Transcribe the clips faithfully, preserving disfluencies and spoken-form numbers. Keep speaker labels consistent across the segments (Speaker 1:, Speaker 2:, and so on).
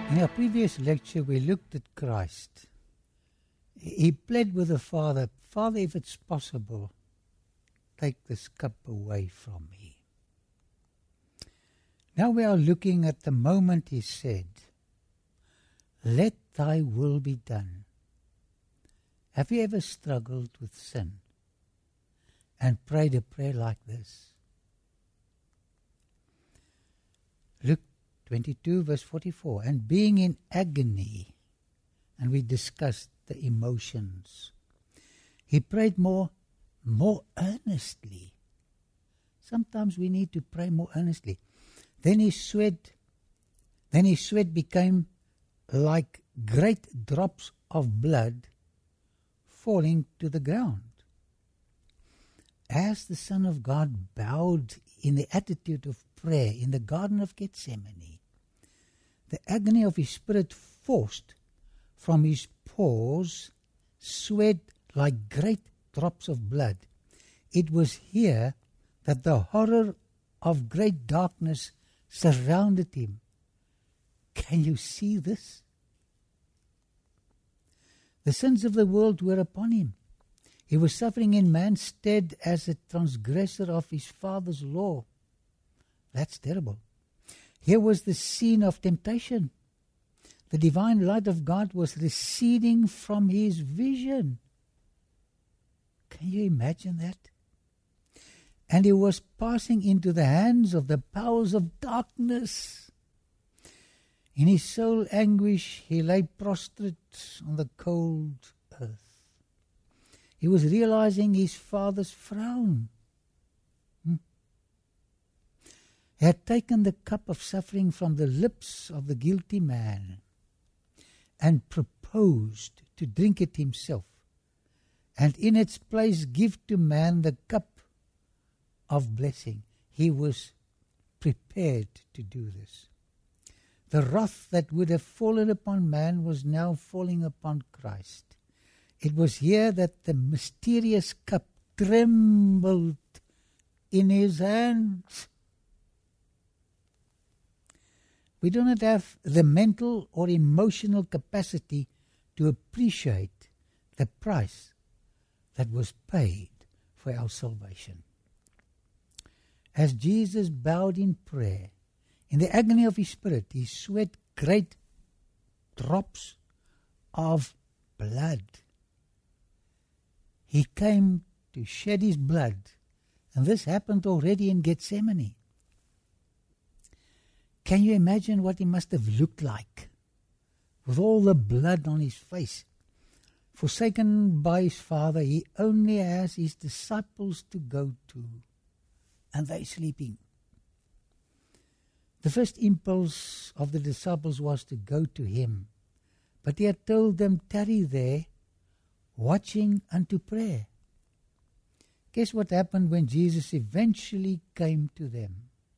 Speaker 1: In our previous lecture, we looked at Christ. He pled with the Father, Father, if it's possible, take this cup away from me. Now we are looking at the moment he said, let thy will be done. Have you ever struggled with sin and prayed a prayer like this? Luke twenty-two, verse forty-four, and being in agony, and we discussed the emotions, he prayed more, more earnestly. Sometimes we need to pray more earnestly. Then his sweat, then his sweat became like great drops of blood falling to the ground. As the Son of God bowed in the attitude of prayer in the Garden of Gethsemane, the agony of his spirit forced from his pores sweat like great drops of blood. It was here that the horror of great darkness surrounded him. Can you see this? The sins of the world were upon him. He was suffering in man's stead as a transgressor of his Father's law. That's terrible. Here was the scene of temptation. The divine light of God was receding from his vision. Can you imagine that? And he was passing into the hands of the powers of darkness. In his soul anguish, he lay prostrate on the cold earth. He was realizing his Father's frown. Hmm. He had taken the cup of suffering from the lips of the guilty man and proposed to drink it himself, and in its place give to man the cup of blessing. He was prepared to do this. The wrath that would have fallen upon man was now falling upon Christ. It was here that the mysterious cup trembled in his hands. We do not have the mental or emotional capacity to appreciate the price that was paid for our salvation. As Jesus bowed in prayer, in the agony of his spirit, he sweat great drops of blood. He came to shed his blood, and this happened already in Gethsemane. Can you imagine what he must have looked like with all the blood on his face? Forsaken by his Father, he only has his disciples to go to, and they're sleeping. The first impulse of the disciples was to go to him, but he had told them, tarry there, watching unto prayer. Guess what happened when Jesus eventually came to them?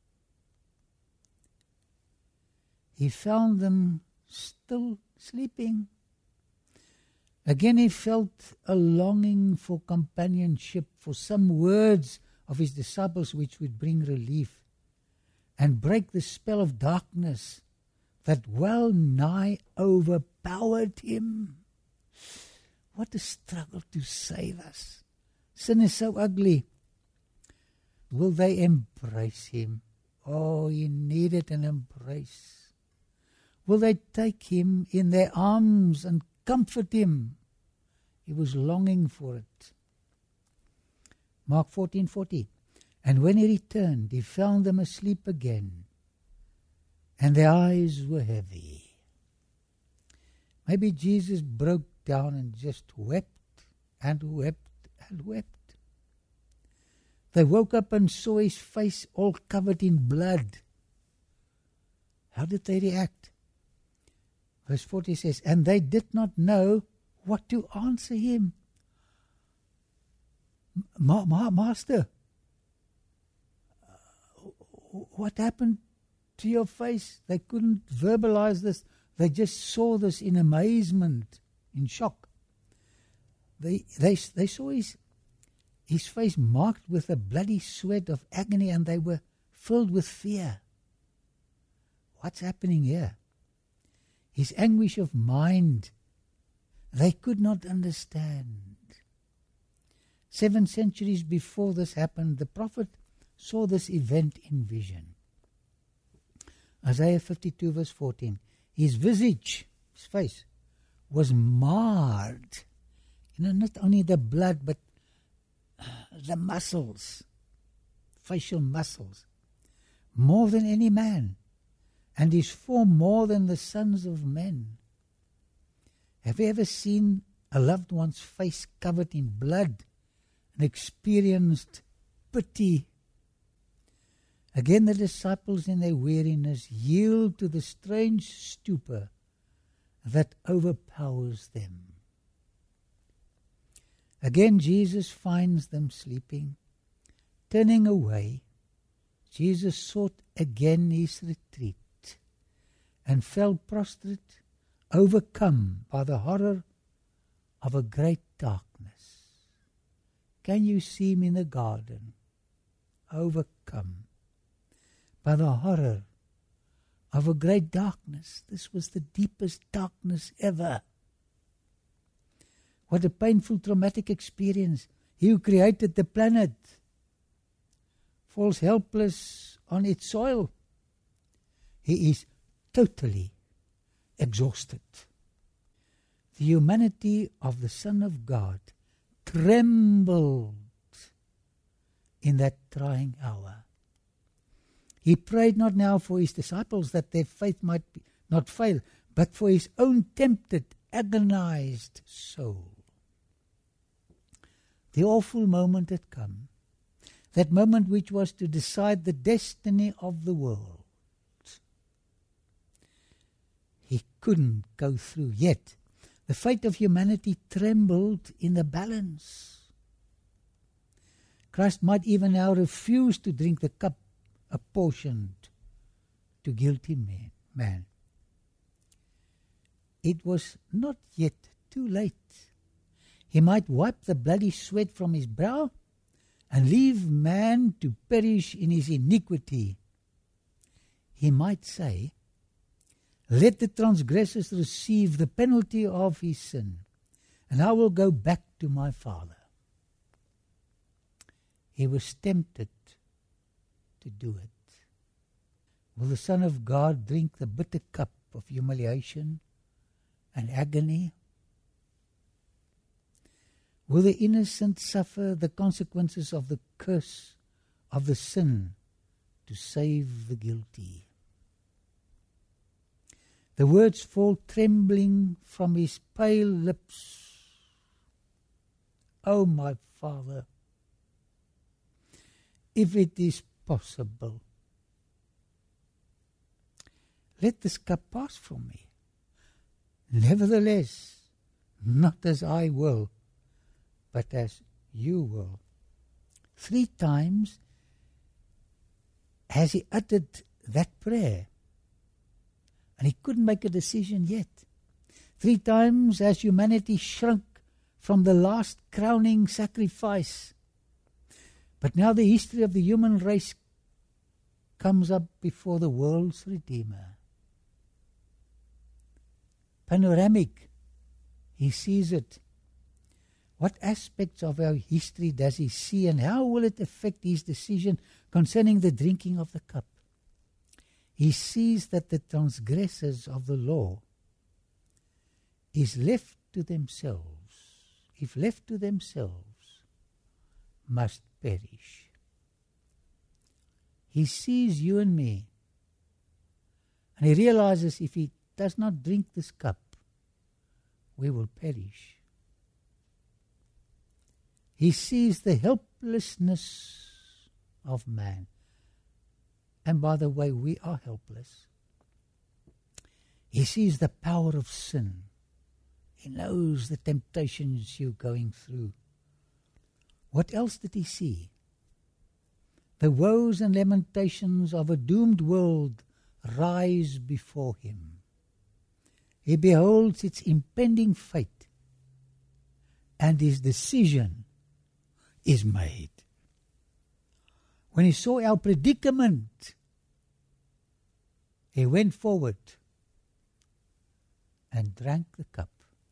Speaker 1: He found them still sleeping. Again he felt a longing for companionship, for some words of his disciples which would bring relief and break the spell of darkness that well nigh overpowered him. What a struggle to save us. Sin is so ugly. Will they embrace him? Oh, he needed an embrace. Will they take him in their arms and comfort him? He was longing for it. Mark fourteen forty. And when he returned, he found them asleep again, and their eyes were heavy. Maybe Jesus broke down and just wept and wept and wept. They woke up and saw his face all covered in blood. How did they react? Verse forty says, and they did not know what to answer him. Ma- ma- Master, what happened to your face? They couldn't verbalize this. They just saw this in amazement, in shock. They they they saw his his face marked with a bloody sweat of agony, and they were filled with fear. What's happening here? his anguish of mind, they could not understand. Seven centuries before this happened, the prophet saw this event in vision. Isaiah fifty-two verse fourteen. His visage, his face, was marred. You know, not only the blood, but the muscles, facial muscles, more than any man, and his form more than the sons of men. Have you ever seen a loved one's face covered in blood and experienced pity? Again, the disciples in their weariness yield to the strange stupor that overpowers them. Again, Jesus finds them sleeping. Turning away, Jesus sought again his retreat and fell prostrate, overcome by the horror of a great darkness. Can you see him in the garden? Overcome by the horror of a great darkness. This was the deepest darkness ever. What a painful, traumatic experience. He who created the planet falls helpless on its soil. He is totally exhausted. The humanity of the Son of God trembled in that trying hour. He prayed not now for his disciples that their faith might be, not fail, but for his own tempted, agonized soul. The awful moment had come, that moment which was to decide the destiny of the world. He couldn't go through yet. The fate of humanity trembled in the balance. Christ might even now refuse to drink the cup apportioned to guilty man. man. It was not yet too late. He might wipe the bloody sweat from his brow and leave man to perish in his iniquity. He might say, let the transgressors receive the penalty of his sin, and I will go back to my Father. He was tempted to do it. Will the Son of God drink the bitter cup of humiliation and agony? Will the innocent suffer the consequences of the curse of the sin to save the guilty? The words fall trembling from his pale lips. Oh, my Father, if it is possible, let this cup pass from me. Nevertheless, not as I will, but as you will. Three times has he uttered that prayer, and he couldn't make a decision yet. Three times has humanity shrunk from the last crowning sacrifice. But now the history of the human race comes up before the world's Redeemer. Panoramic, he sees it. What aspects of our history does he see, and how will it affect his decision concerning the drinking of the cup? He sees that the transgressors of the law is left to themselves, if left to themselves, must perish. He sees you and me, and he realizes if he does not drink this cup, we will perish. He sees the helplessness of man. And by the way, we are helpless. He sees the power of sin. He knows the temptations you're going through. What else did he see? The woes and lamentations of a doomed world rise before him. He beholds its impending fate, and his decision is made. When he saw our predicament, he went forward and drank the cup.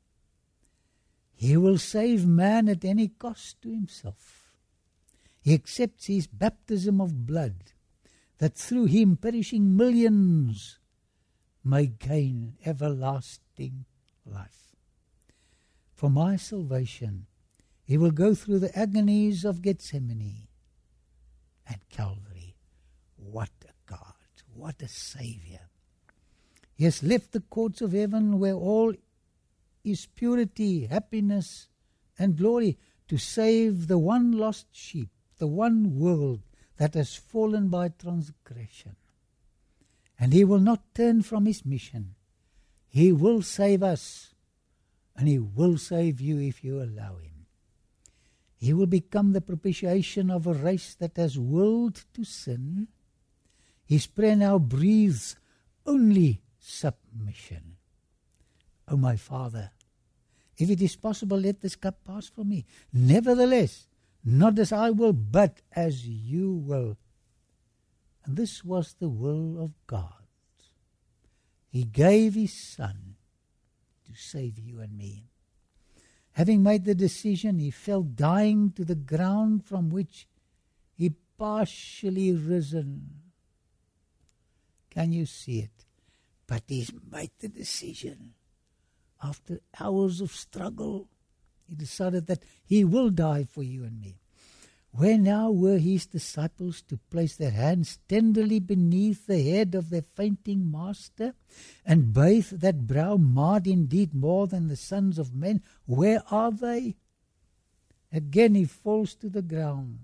Speaker 1: He will save man at any cost to himself. He accepts his baptism of blood, that through him perishing millions may gain everlasting life. For my salvation, he will go through the agonies of Gethsemane and Calvary. What a God, what a Savior. He has left the courts of heaven where all is purity, happiness, and glory to save the one lost sheep, the one world that has fallen by transgression. And he will not turn from his mission. He will save us, and he will save you if you allow him. He will become the propitiation of a race that has willed to sin. His prayer now breathes only submission. O my Father, if it is possible, let this cup pass from me. Nevertheless, not as I will, but as you will. And this was the will of God. He gave his Son to save you and me. Having made the decision, he fell dying to the ground from which he partially risen. Can you see it? But he's made the decision. After hours of struggle, he decided that he will die for you and me. Where now were his disciples to place their hands tenderly beneath the head of their fainting master and bathe that brow marred indeed more than the sons of men? Where are they? Again he falls to the ground.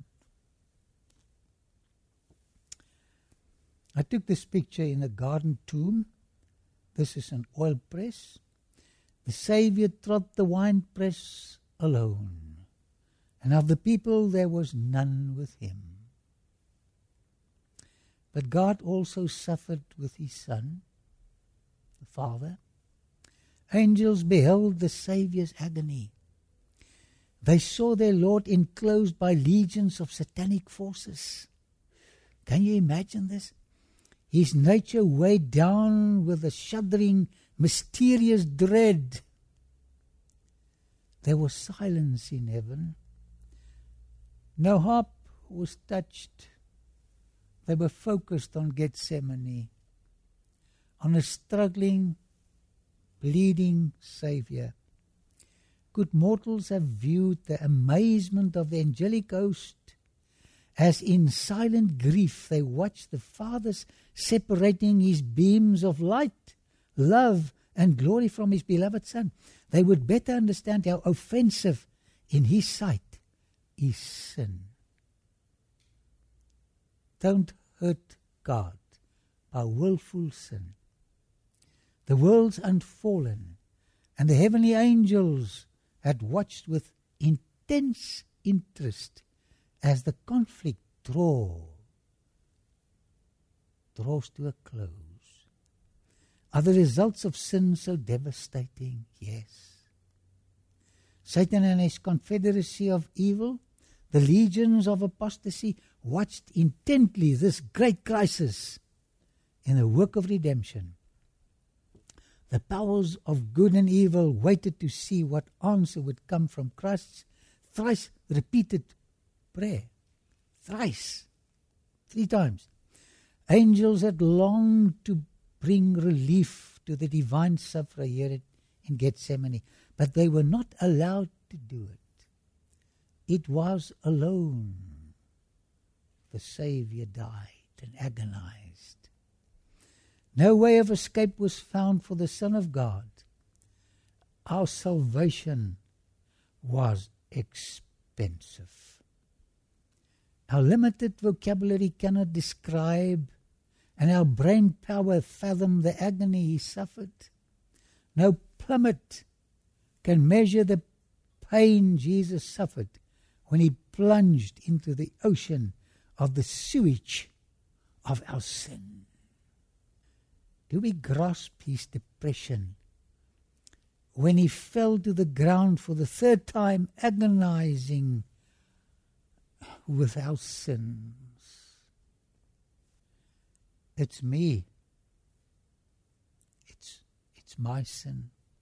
Speaker 1: I took this picture in a garden tomb. This is an oil press. The Saviour trod the winepress alone, and of the people there was none with him. But God also suffered with his Son, the Father. Angels beheld the Saviour's agony. They saw their Lord enclosed by legions of satanic forces. Can you imagine this? His nature weighed down with a shuddering, mysterious dread. There was silence in heaven. No harp was touched. They were focused on Gethsemane, on a struggling, bleeding Saviour. Could mortals have viewed the amazement of the angelic host as in silent grief they watched the Father's separating his beams of light, love, and glory from his beloved Son? They would better understand how offensive in his sight is sin. Don't hurt God by willful sin. The world's unfallen, and the heavenly angels had watched with intense interest as the conflict draw, draws to a close. Are the results of sin so devastating? Yes. Satan and his confederacy of evil, the legions of apostasy, watched intently this great crisis in the work of redemption. The powers of good and evil waited to see what answer would come from Christ's thrice repeated prayer. Thrice. Three times. Angels had longed to bring relief to the divine sufferer here in Gethsemane, but they were not allowed to do it. It was alone. The Saviour died and agonized. No way of escape was found for the Son of God. Our salvation was expensive. Our limited vocabulary cannot describe, and our brain power fathom the agony he suffered. No plummet can measure the pain Jesus suffered when he plunged into the ocean of the sewage of our sin. Do we grasp his depression when he fell to the ground for the third time, agonizing with our sins? It's me. It's it's my sin.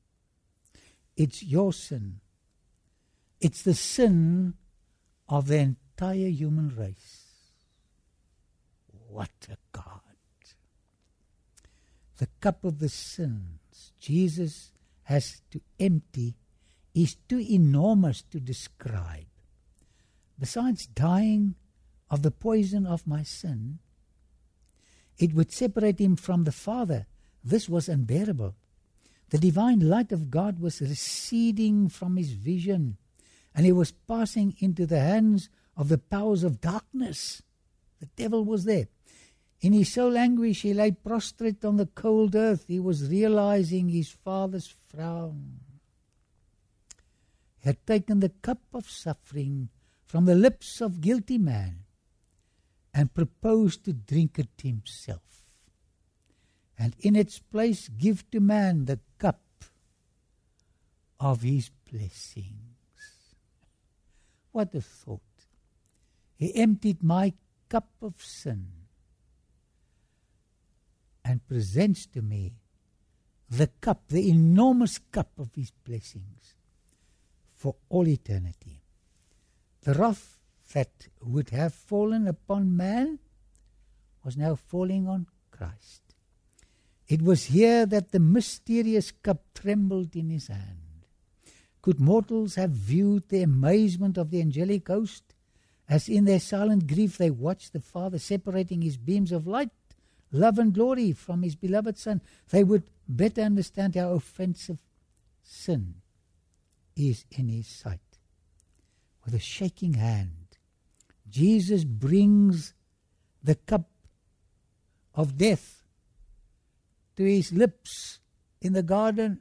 Speaker 1: It's your sin. It's the sin of the entire human race. What a God. The cup of the sins Jesus has to empty is too enormous to describe. Besides dying of the poison of my sin, it would separate him from the Father. This was unbearable. The divine light of God was receding from his vision, and he was passing into the hands of the powers of darkness. The devil was there. In his soul anguish, he lay prostrate on the cold earth. He was realizing his Father's frown. He had taken the cup of suffering from the lips of guilty man and proposed to drink it himself, and in its place give to man the cup of his blessings. What a thought. He emptied my cup of sin and presents to me the cup, the enormous cup of his blessings for all eternity. The wrath that would have fallen upon man was now falling on Christ. It was here that the mysterious cup trembled in his hand. Could mortals have viewed the amazement of the angelic host as in their silent grief they watched the Father separating his beams of light, love and glory from his beloved Son, they would better understand how offensive sin is in his sight. With a shaking hand, Jesus brings the cup of death to his lips in the garden.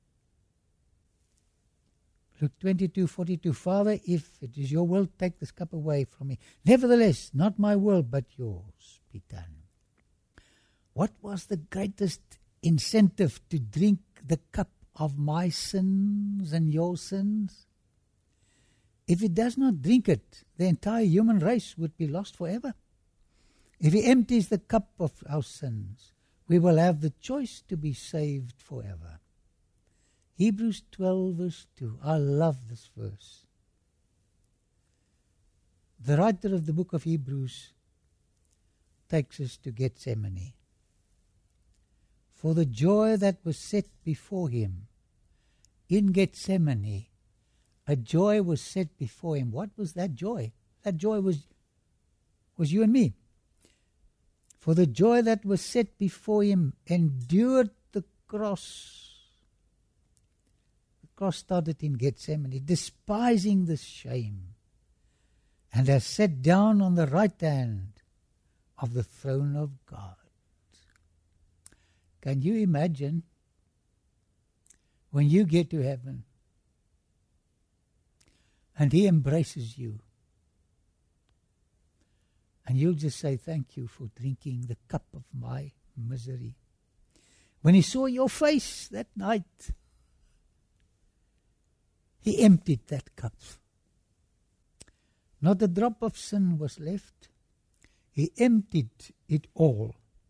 Speaker 1: Luke twenty-two forty-two, Father, if it is your will, take this cup away from me. Nevertheless, not my will, but yours be done. What was the greatest incentive to drink the cup of my sins and your sins? If he does not drink it, the entire human race would be lost forever. If he empties the cup of our sins, we will have the choice to be saved forever. Hebrews twelve verse two. I love this verse. The writer of the book of Hebrews takes us to Gethsemane. For the joy that was set before him in Gethsemane, a joy was set before him. What was that joy? That joy was, was you and me. For the joy that was set before him endured the cross. The cross started in Gethsemane, despising the shame, and has sat down on the right hand of the throne of God. Can you imagine when you get to heaven and he embraces you and you'll just say, thank you for drinking the cup of my misery. When he saw your face that night, he emptied that cup. Not a drop of sin was left. He emptied it all.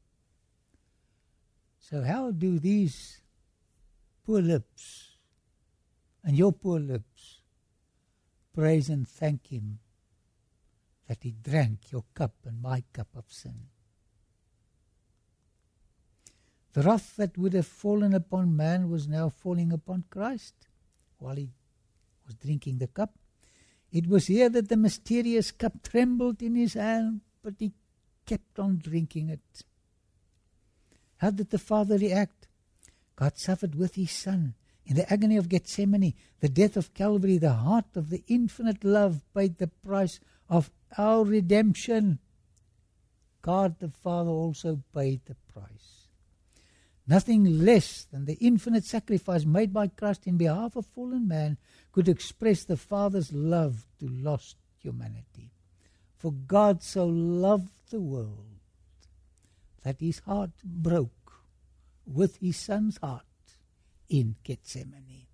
Speaker 1: So how do these poor lips and your poor lips praise and thank him that he drank your cup and my cup of sin? The wrath that would have fallen upon man was now falling upon Christ while he was drinking the cup. It was here that the mysterious cup trembled in his hand, but he kept on drinking it. How did the Father react? God suffered with his Son. In the agony of Gethsemane, the death of Calvary, the heart of the infinite love paid the price of our redemption. God the Father also paid the price. Nothing less than the infinite sacrifice made by Christ in behalf of fallen man could express the Father's love to lost humanity. For God so loved the world that his heart broke with his Son's heart in Gethsemane.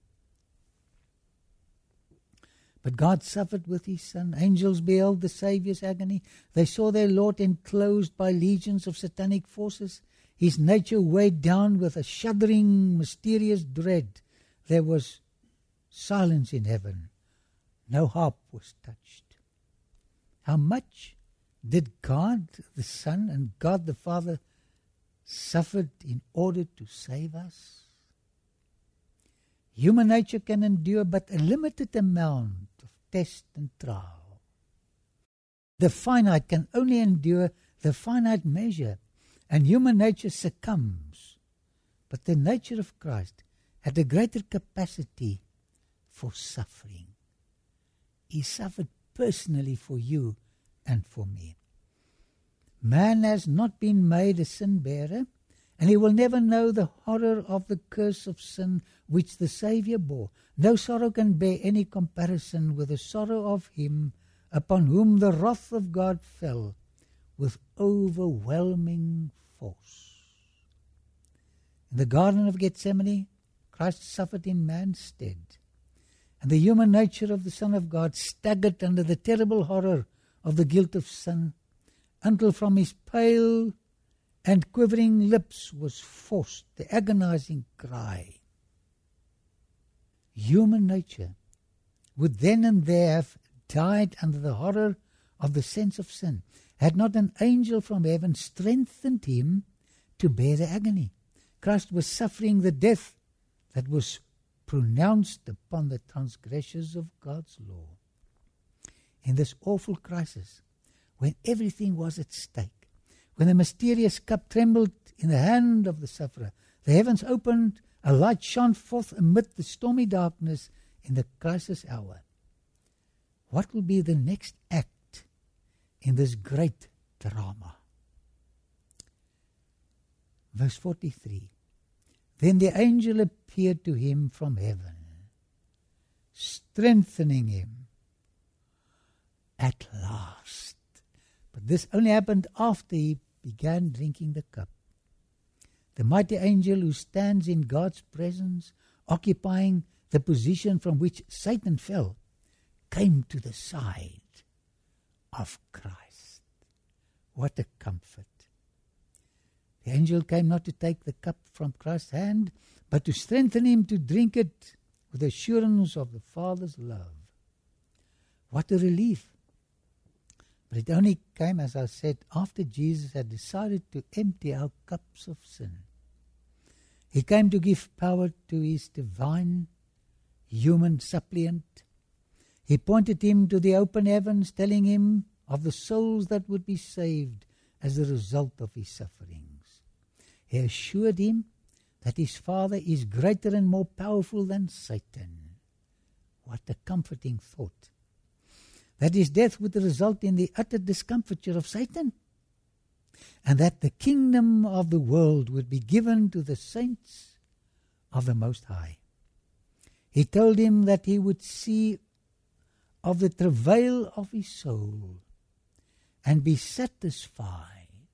Speaker 1: But God suffered with his Son. Angels beheld the Saviour's agony. They saw their Lord enclosed by legions of satanic forces, his nature weighed down with a shuddering, mysterious dread. There was silence in heaven. No harp was touched. How much did God the Son and God the Father suffered in order to save us? Human nature can endure but a limited amount of test and trial. The finite can only endure the finite measure, and human nature succumbs. But the nature of Christ had a greater capacity for suffering. He suffered personally for you and for me. Man has not been made a sin-bearer, and he will never know the horror of the curse of sin which the Saviour bore. No sorrow can bear any comparison with the sorrow of him upon whom the wrath of God fell with overwhelming force. In the Garden of Gethsemane, Christ suffered in man's stead, and the human nature of the Son of God staggered under the terrible horror of the guilt of sin, until from his pale and quivering lips was forced the agonizing cry. Human nature would then and there have died under the horror of the sense of sin, had not an angel from heaven strengthened him to bear the agony. Christ was suffering the death that was pronounced upon the transgressors of God's law. In this awful crisis, when everything was at stake, when the mysterious cup trembled in the hand of the sufferer, the heavens opened, a light shone forth amid the stormy darkness in the crisis hour. What will be the next act in this great drama? Verse forty-three. Then the angel appeared to him from heaven, strengthening him. At last. But this only happened after he began drinking the cup. The mighty angel who stands in God's presence, occupying the position from which Satan fell, came to the side of Christ. What a comfort. The angel came not to take the cup from Christ's hand, but to strengthen him to drink it with assurance of the Father's love. What a relief. But it only came, as I said, after Jesus had decided to empty our cups of sin. He came to give power to his divine human suppliant. He pointed him to the open heavens, telling him of the souls that would be saved as a result of his sufferings. He assured him that his Father is greater and more powerful than Satan. What a comforting thought. That his death would result in the utter discomfiture of Satan, and that the kingdom of the world would be given to the saints of the Most High. He told him that he would see of the travail of his soul and be satisfied.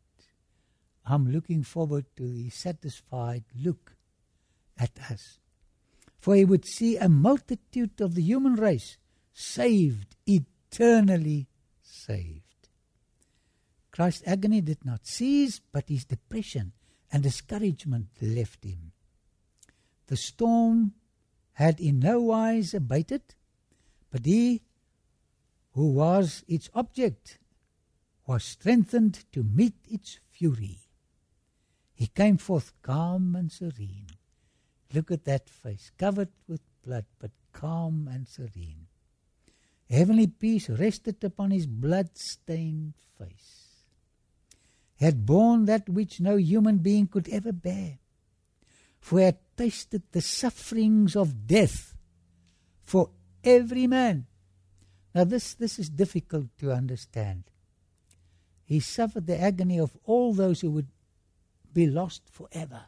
Speaker 1: I'm looking forward to the satisfied look at us. For he would see a multitude of the human race saved, eternally saved. Christ's agony did not cease, but his depression and discouragement left him. The storm had in no wise abated, but he who was its object was strengthened to meet its fury. He came forth calm and serene. Look at that face, covered with blood, but calm and serene. Heavenly peace rested upon his blood-stained face. He had borne that which no human being could ever bear, for he had tasted the sufferings of death for every man. Now this, this is difficult to understand. He suffered the agony of all those who would be lost forever.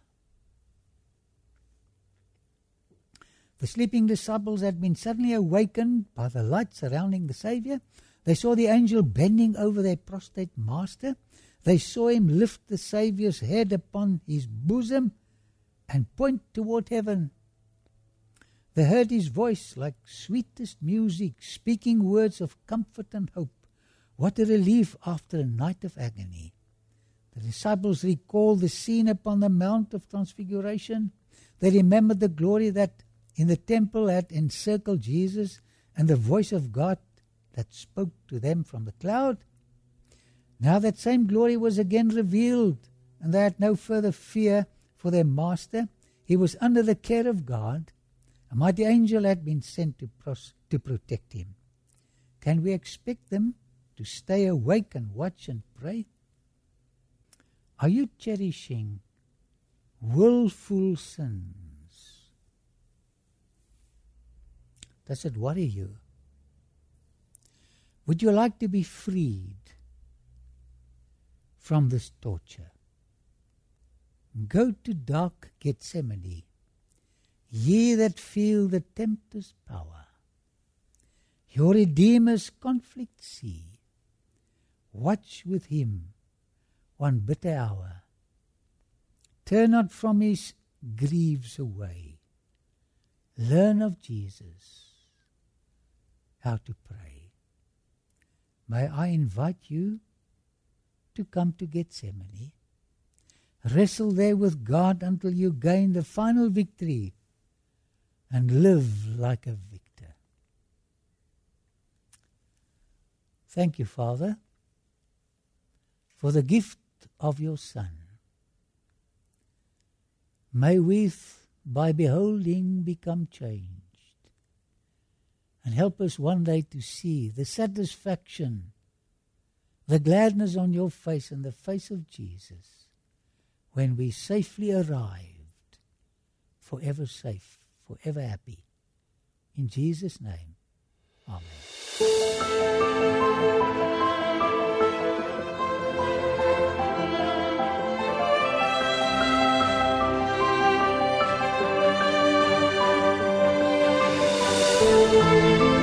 Speaker 1: The sleeping disciples had been suddenly awakened by the light surrounding the Saviour. They saw the angel bending over their prostrate master. They saw him lift the Saviour's head upon his bosom and point toward heaven. They heard his voice like sweetest music, speaking words of comfort and hope. What a relief after a night of agony. The disciples recalled the scene upon the Mount of Transfiguration. They remembered the glory that in the temple had encircled Jesus, and the voice of God that spoke to them from the cloud. Now that same glory was again revealed, and they had no further fear for their master. He was under the care of God. A mighty angel had been sent to, pros- to protect him. Can we expect them to stay awake and watch and pray? Are you cherishing willful sins? Does it worry you? Would you like to be freed from this torture? Go to dark Gethsemane, ye that feel the tempter's power. Your Redeemer's conflict see. Watch with him one bitter hour. Turn not from his griefs away. Learn of Jesus how to pray. May I invite you to come to Gethsemane. Wrestle there with God until you gain the final victory and live like a victor. Thank you, Father, for the gift of your Son. May we, by beholding, become changed, and help us one day to see the satisfaction, the gladness on your face and the face of Jesus when we safely arrived, forever safe, forever happy. In Jesus' name, amen.